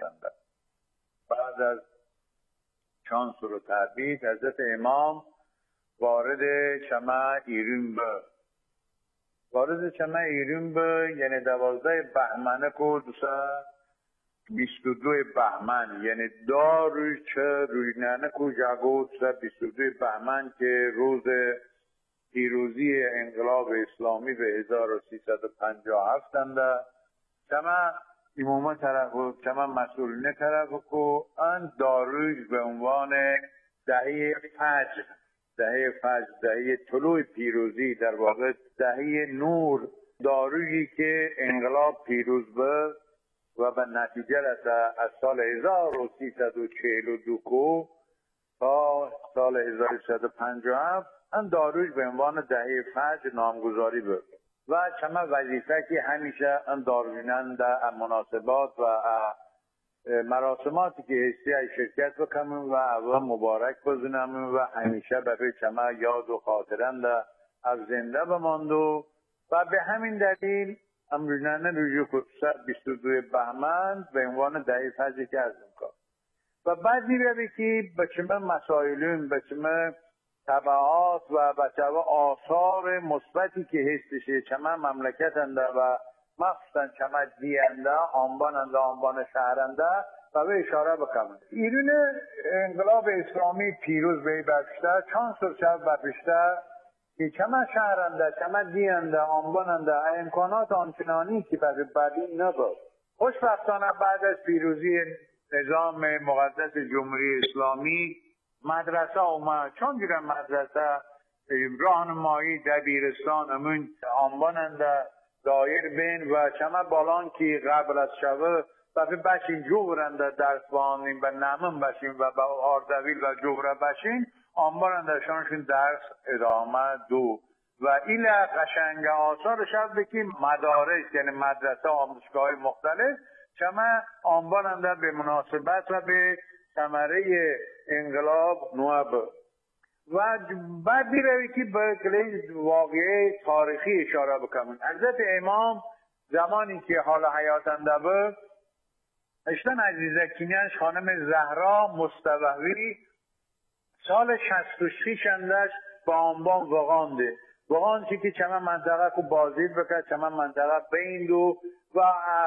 بعد از چانس و تبعید حضرت امام وارد چما ایران به وارد چما ایران به یعنی دوازده بهمنه کو دوسا بیست و دو بهمن یعنی دا روز چه روزنانه کو جاگو دوسا بیست و دو بهمن که روز پیروزی انقلاب اسلامی به هزار و سیصد و پنجاه و هفت انده چما امامه طرف و چما مسئولینه طرف کو ان داروش به عنوان دهه فجر دهه فجر دهه طلوع پیروزی در واقع دهه نور دارویی که انقلاب پیروز به و به نتیجه رسه از سال هزار و سیصد و چهل و دو کو تا سال هزار و سیصد و پنجاه و هفت ان داروش به عنوان دهه فجر نامگذاری به و چما وظیفه که همیشه دارجنان در مناسبات و مراسماتی که هستی شرکت بکنم و اول مبارک بزنم و همیشه به چما یاد و خاطرند از زنده بماندو و به همین دلیل امروزانه روز خصوصا بیست و دو بهمن به عنوان دهه فجر که از کار و بعد می‌بینی که به چما مسائلون به چما تبعات و به چما آثار مثبتی که هستش چما مملکت انده و مخصوصا چما دیانده آنبان انده آنبان شهرنده و به اشاره بکنم ایران انقلاب اسلامی پیروز به باشته چند سرچه بپشته که چما شهرنده چما دیانده آنباننده امکانات آنچنانی که برای بعدی نبود خوشبختانه بعد از پیروزی نظام مقدس جمهوری اسلامی مدرسه اومد چون جور مدرسه راهنمایی دبیرستان امون آنباننده دایر بین و چما بالان که قبل از شبه و به بشین جغرنده درس بانیم و نمون بشین و به آردویل و جغره بشین آنباننده شانشون درس ادامه دو و این قشنگ آثار شد که مدارس یعنی مدرسه آموزشگاه مختلف چما آنباننده به مناسبت و به ثمره انقلاب نواب و بعد بیروی که به کلی واقعه تاریخی اشاره بکنم حضرت امام زمانی که حال حیاتنده بود اشتن عزیزه کنیانش خانم زهرا مستوحی سال شصت و شش اندش با آنبان وغانده وغان چی که چما منطقه کو بازدید بکرد چما منطقه بیندو و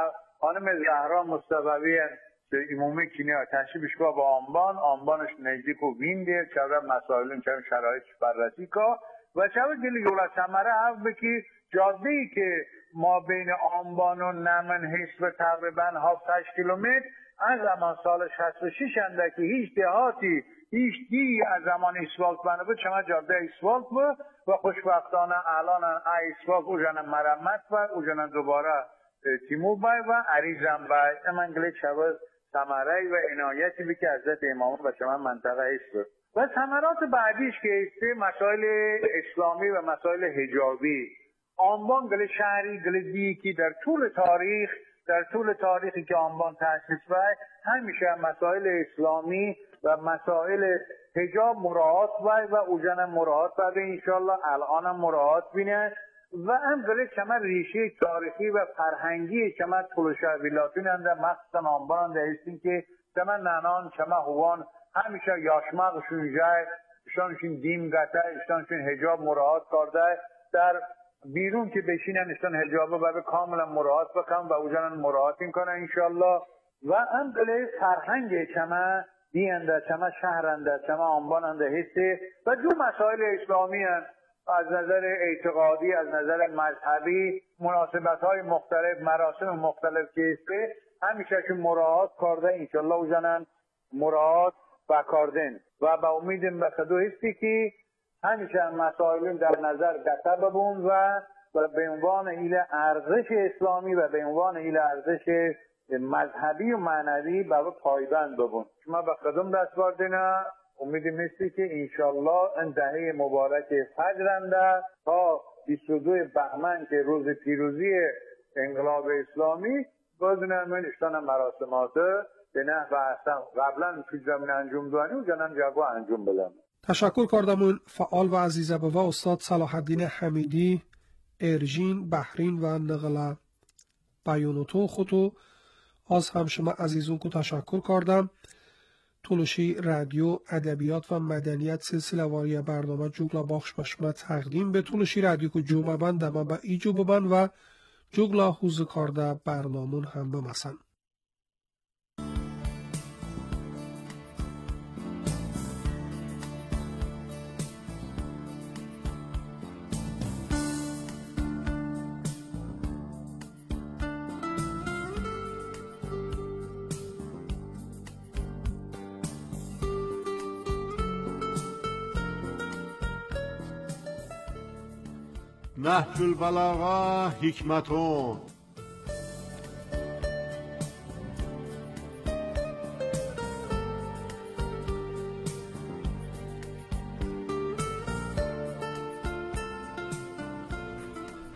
خانم زهرا مستوحی امومی کنیا تشریفش با با آنبان آنبانش نزدیک و وینده چرا مسائلون چرا شرایطش بررسی که و چرا گلی یولا سمره هفت بکی جاده ای که ما بین آنبان و نمن هست و تقریبا هفت هشت کیلومتر از زمان سال شصت و شش انده که هیچ دهاتی هیچ دی از زمان اسفالت بنده بود چما جاده اسفالت بود و خوشبختانه الان اسفالت او جانه مرمت بود او جانه دوباره تیمور بای و عریضم بای امان گلی شبه ثمره و عنایتی بی که حضرت امام و شما منطقه است و ثمرات بعدیش که است مسائل اسلامی و مسائل حجابی آنبان گل شهری گل دی که در طول تاریخ در طول تاریخی که آنبان تأسیس بای همیشه مسائل اسلامی و مسائل حجاب مراعات بای و اوجان مراعات بای انشالله الان هم مراعات بینه و هم گله چما ریشه تاریخی و فرهنگی چما طولشه ویلاتون انده مخصوصا آنبان انده هستیم که چما ننان چما هوان همیشه یاشمقشون جای اشتانشون دیم گته اشتانشون حجاب مراعات کرده در بیرون که بشینن اشتان حجابه و به کاملا مراعات بکن و اوجانن مراعاتین کنن انشالله و هم گله فرهنگ چما دینده چما شهرنده چما آنبان انده هسته و دو مسائل اسلامی هست از نظر اعتقادی از نظر مذهبی مناسبت های مختلف مراسم مختلف که است همیشه که مراعات کرده انشالله او جانن مراعات بکردن و با امیدم به خدا هستی که همیشه مسائل در نظر گرفته ببون و به عنوان ایل ارزش اسلامی و به عنوان ایل ارزش مذهبی و معنوی به پایبند ببون شما به خودم دست باردینه امیدیم هستی که انشالله این دهه مبارک فجرنده تا بیست و دو بهمن که روز پیروزی انقلاب اسلامی بازنه من اشتان مراسمات به نحو احسن قبلا تو زمین انجام دوانی و جانم جاگو انجام بدم. تشکر کردمون فعال و عزیزه بابا استاد صلاح الدین حمیدی ارژین بحرین و نقل بیانوتو خودو از هم شما عزیزون کو تشکر کردم. تولشی رادیو ادبیات و مدنیت سلسله واری برنامه جوگلا باخش بشما تقدیم به تولشی رادیو کو جمعه بند دما با ایجو ببن و جوگلا حوز کارده برنامون هم بمسن. نهج البلاغه حکمتون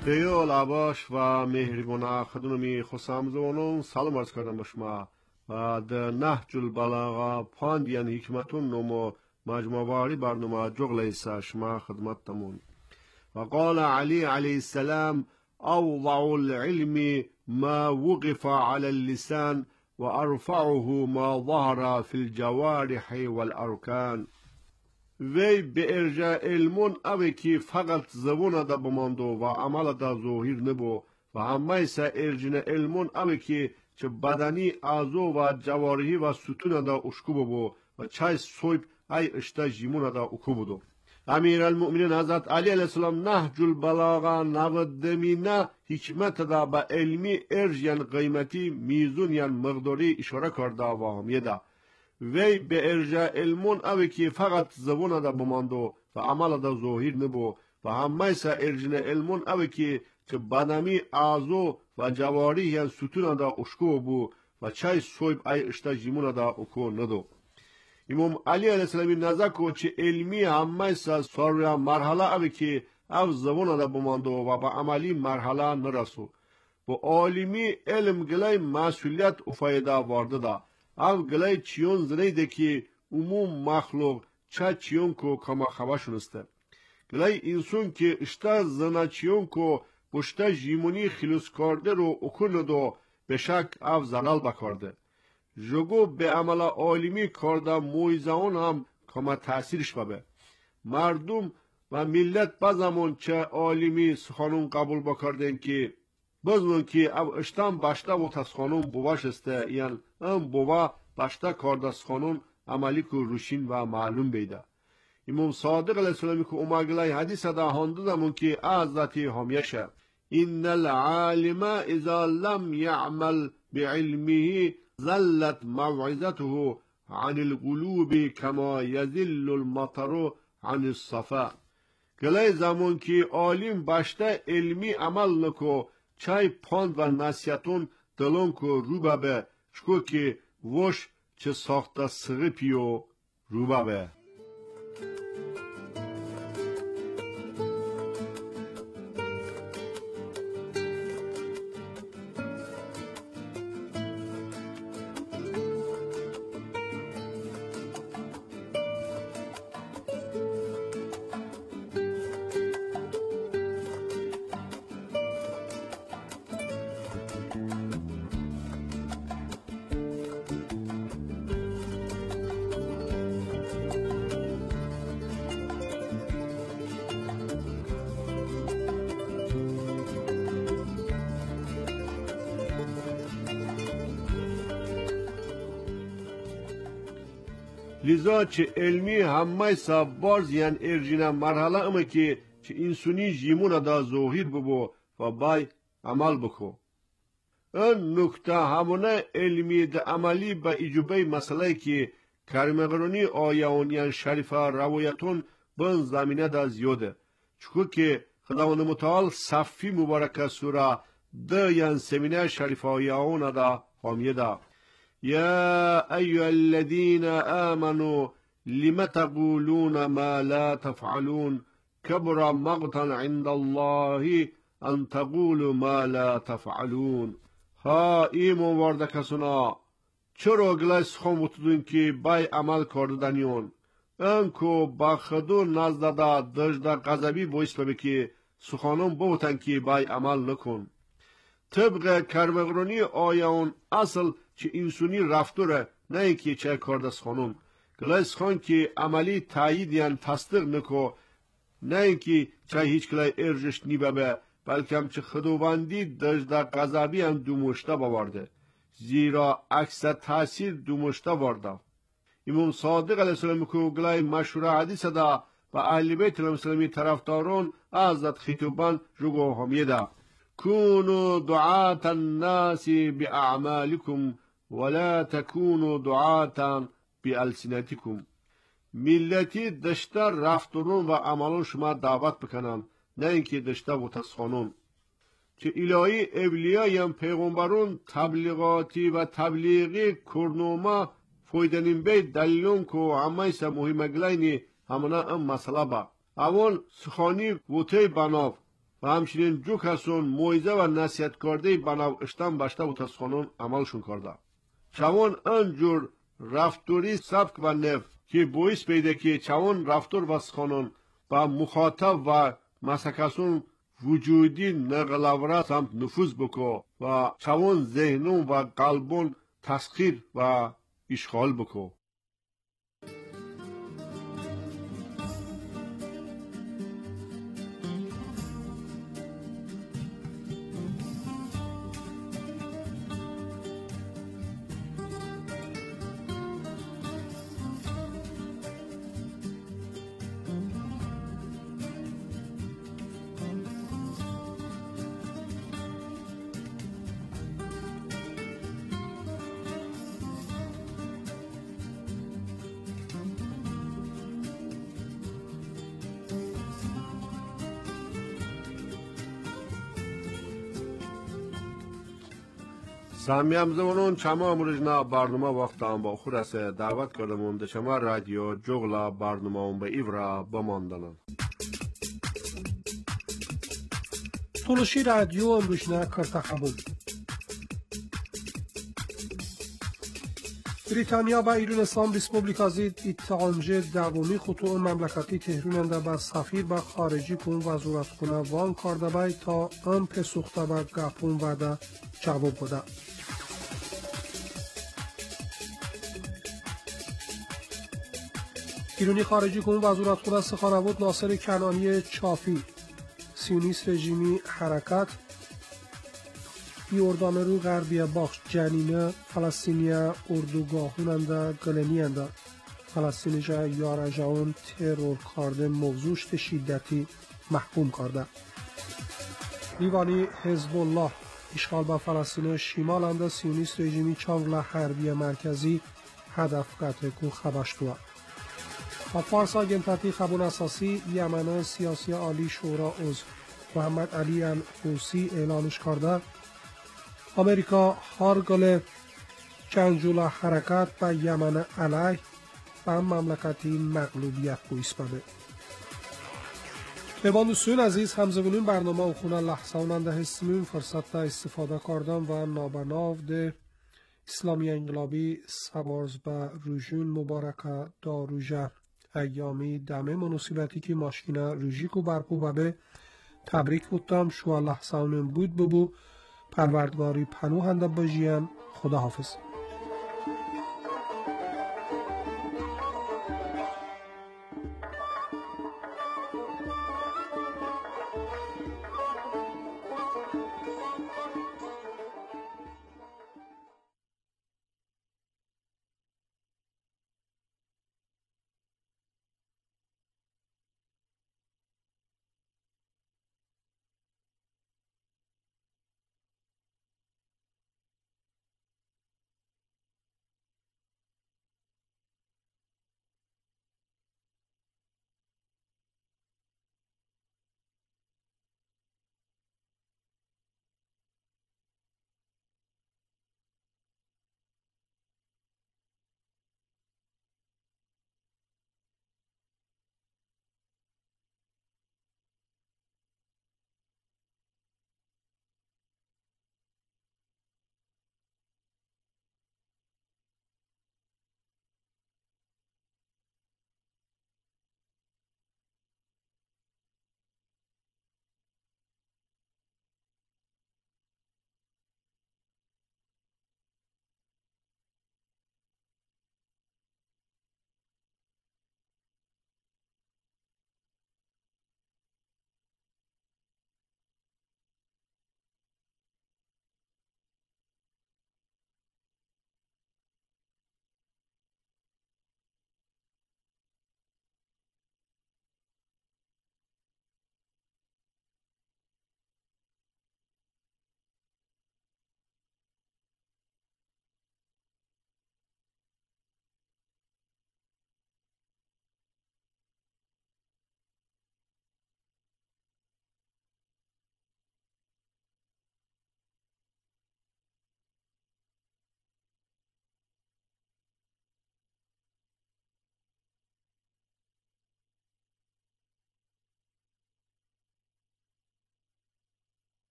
خیال عباش و مهربان خدمت خسامزونون سلام عرض کردم به شما و در نهج البلاغه پاندیان حکمتون نمو مجموعه واری برنامه جغل ایسا شما خدمت تمون و قال علی علیه السلام اوضع العلم ما وقف على اللسان و ارفعه ما ظهر في الجوارح والارکان. وی به ارجاع علمون اوی که فقط زبون دا بماندو و عمل دا ظاهر نبو و همه ایسا ارجین علمون اوی که چه بدنی اعضو و جوارحی و ستون دا اشکو بو و چای سویب ای اشتا جیمون دا اکو بودو. امیر المؤمنین حضرت علی علیه السلام نهج البلاغه نودمینه حکمت دا با علمی ارج یان قیمتی میزون یان مقداری اشاره کرده و همیه دا. وی به ارجاع علمون اوی که فقط زبون دا بماندو و عمل دا ظاهر نبو و همه سا ارجین علمون اوی که که بدنی اعضو و جواری یان ستون دا اشکو بو و چای سویب ای اشتا جیمون دا اکو ندو. امام علی علیه السلامی نزد که علمی همه سا سوری مرحله اوی که او زبون دا بماندو و با عملی مرحله نرسو. با عالمی علم گلای مسئولیت و فایده وارده دا. او گلای چیون زنیده که عموم مخلوق چه چیون کو کما خواشونسته. گلای انسون که اشتا زنا چیون کو بشتا جیمونی خلوص کرده رو اکنه دو به شک او زلال بکرده. جگو به عمل عالمی کرده مویزان هم کما تأثیرش ببه. مردم و ملت بزمون چه عالمی سخانون قبول بکردن که بزمون که او اشتام باشتا و تسخانون بواش استه یعنی ام بوا باشتا کرده سخانون عملی که روشین و معلوم بیده. امام صادق علیه السلامی که اومگلای حدیث دا هنده دمون که از ذاتی همیشه این العالم اذا لم يعمل بعلمه ظلت موعظته عن القلوب كما يذل المطر عن الصفا. گلای زمان که عالم باشتا علمی عمل نکو چای پاند و نصیحتون دلون کو روبه به چکو که وش چه ساخته سغی پیو روبه به. لذا چه علمی همه سا باز یان ارجین مرحله اما که چه انسونی جیمون دا ظاهر ببو و بای عمل بکو. این نکته همونه علمی دا عملی با ایجوبه مسئله که کرمغرونی آیان یان شریفه روایتون بن زمینه دا زیاده. چکو که خداوند متعال صفی مبارکه سوره ده یان سمینه شریفه آیان دا حامیه دا. يا أيها الذين آمنوا لم تقولون ما لا تفعلون كبر مقتا عند الله أن تقولوا ما لا تفعلون. ها ایمون وارده کسونا چرا گلای سخون بودن که بای عمل کردنیون انکو با خدو نزده دا دجده قذبی بایست ببی که سخانون بودن که بای عمل نکن. طبق کرمغرونی آیان اصل چه انسونی رفتوره نه اینکه چه کردس خانم گلای سخان که عملی تایید یان تصدیق نکو نه اینکه چه هیچ کلای ارجش نیبه بلکه هم چه خدوبندی دجده قذبی هم دومشته بوارده زیرا عکس تاثیر دومشته وارده. امام صادق علیه السلام که گلای مشهور حدیث دا و اهل بیت المسلمی طرفدارون ازت خطوبان جگو همیه دا كونوا دعاة الناس بأعمالكم ولا تكونوا دعاة بألسنتكم. ملتی دشته رفتارون و عملون شما دعوت بکنن نه اینکه دشته و تسخانون. چه الهی اولیایم پیغمبرون تبلیغاتی و تبلیغی کرنوما فایدنین بی دلیلون که همه سا مهمه گلینی همانه ام مسئله با. اول سخانی وطه بناف و همچنین جو کسون مویزه و نصیحت کرده بناو اشتم باشته و تسخانون عملشون کرده. چون انجور رفتوری سبک و نف که باعث پیدا که چون رفتور و سخانون با مخاطب و مسکسون وجودی نقلورا سمت نفوذ بکو و چون ذهنون و قلبون تسخیر و اشغال بکو. سامیام زمانون چما امروزنا برنامه وقت هم با خود است دعوت کردمون ده چما رادیو جغلا برنامه هم به ایورا بماندنن. تولشی رادیو امروزنا کرتخبون. بریتانیا و ایرانستان ریسپوبلیکازی اتحانجه دومی خطوط مملکتی تهراننده با سفیر با خارجی کن وزارت کنه وان کرده بای تا ام پسوخته با گپون وده جواب بده. ایرانی خارجی کن وزارت کنه سخنرانی ناصر کنعانی چافی سیونیست رژیمی حرکت یوردانرو غربی باخش جنینه فلسطینیا اردوگاهوننده گلنینده فلسطینجا یارجاون ترور کرده موضوعش شدتی محکوم کرده. دیوانی حزب الله اشغال با فلسطین شمالنده سیونیست رژیمی چانگلا حربی مرکزی هدف گرفته که خبرش دوا. و فارس آگنتاتی خبون اساسی یمن سیاسی عالی شورا عضو محمد علی الحوسی اعلانش کرده امریکا هارگل جنگجوی حرکت و یمن علیه و مملکتی مغلوبیت بویس بده. به دوستان عزیز همزگونین برنامه او خونه لحظه اوننده هستیم فرصت تا استفاده کردن و نابناو ده اسلامی انقلابی سبارز با روژون مبارکه دا روژه ایامی دمه مناسبتی که ماشکینه روژی کو برپو ببه تبریک بودم شو لحظه اونم بود ببو پروردگاری پنوهنده بجیان. خدا حافظ.